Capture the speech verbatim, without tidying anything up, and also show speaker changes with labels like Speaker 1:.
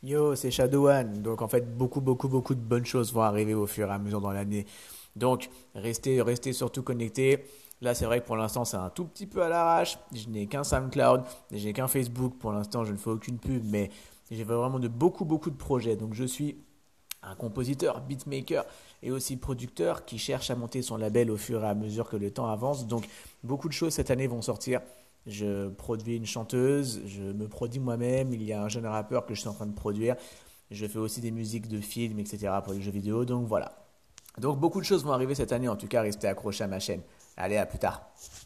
Speaker 1: Yo, c'est Shadow One. Donc en fait, beaucoup, beaucoup, beaucoup de bonnes choses vont arriver au fur et à mesure dans l'année. Donc restez, restez surtout connectés. Là, c'est vrai que pour l'instant, c'est un tout petit peu à l'arrache. Je n'ai qu'un SoundCloud, j'ai qu'un Facebook. Pour l'instant, je ne fais aucune pub, mais j'ai vraiment de beaucoup, beaucoup de projets. Donc je suis un compositeur, beatmaker et aussi producteur qui cherche à monter son label au fur et à mesure que le temps avance. Donc beaucoup de choses cette année vont sortir. Je produis une chanteuse, je me produis moi-même, il y a un jeune rappeur que je suis en train de produire. Je fais aussi des musiques de films, et cetera pour les jeux vidéo. Donc voilà. Donc beaucoup de choses vont arriver cette année, en tout cas restez accrochés à ma chaîne. Allez, à plus tard.